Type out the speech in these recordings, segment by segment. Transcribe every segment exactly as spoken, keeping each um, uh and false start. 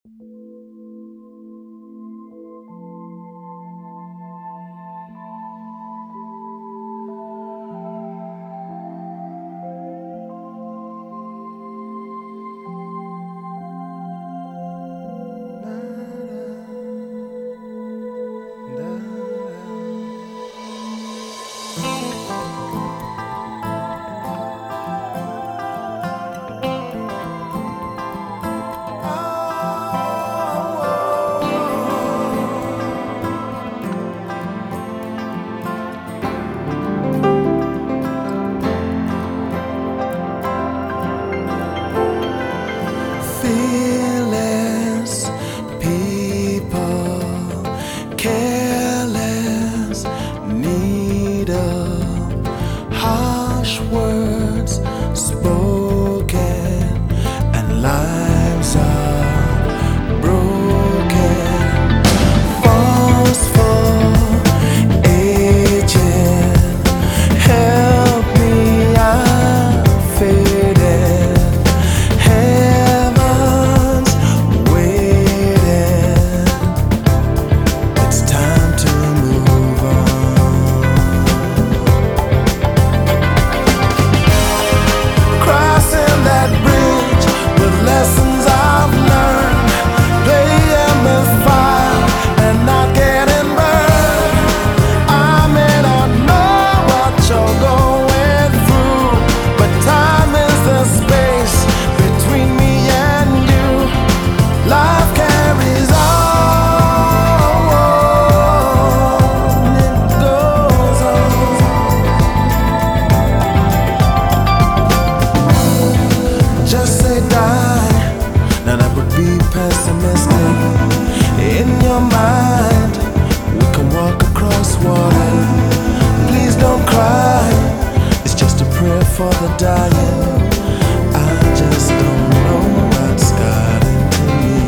Fearless people, careless, need of harsh words spoken, and lives are broken. Forceful aging, help me, I'm faded. Heaven's waiting. It's time to move on. Crossing that bridge with lessons I've learned. Playing with fire and not getting burned. I may not know what you're going through, but time is the space between me and you. Life carries on, it goes on. Just say die, now that would be pessimistic. In your mind, we can walk across water. Please don't cry, it's just a prayer for the dying. I just don't know what's got into me.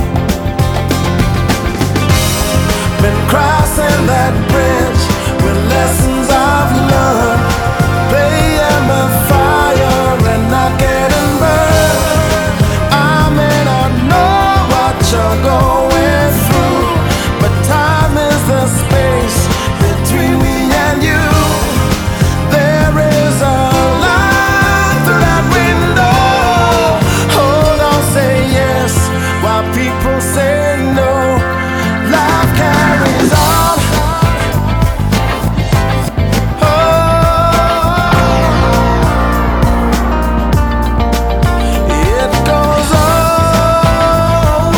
Been crossing that bridge with lessons I've learned. Playing with fire and not getting burned. I may not know what you're going through, but time is the space between me and you. There is a light through that window. Hold on, say yes while people say no. Life carries on. Oh, it goes on.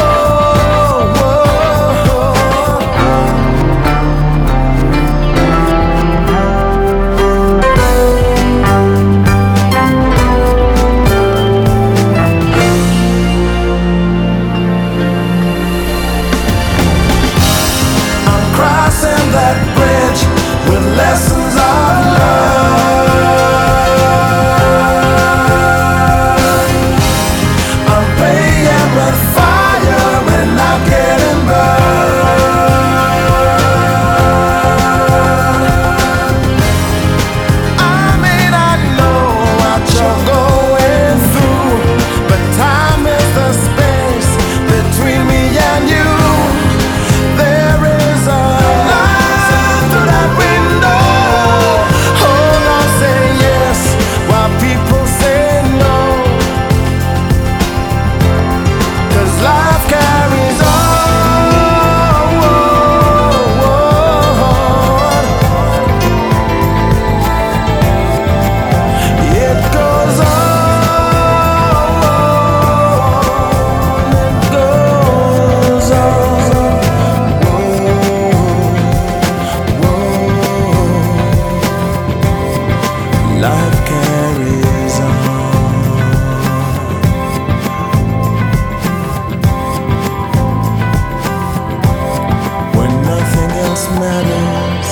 I'm crossing that bridge with lessons I've learned. I'm playing with fire and not getting burned. I may not know what you're going through, but time is the space between me and you. There is a light through that window. Hold on, say yes while people say no. 'Cause life carries on. It goes on. It goes on. Life carries on. When nothing else matters,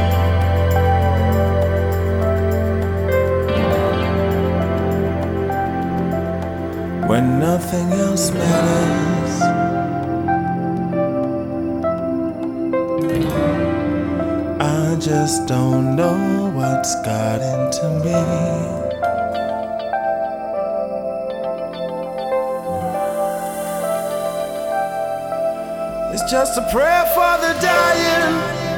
when nothing else matters, I just don't know what's got into me. It's just a prayer for the dying.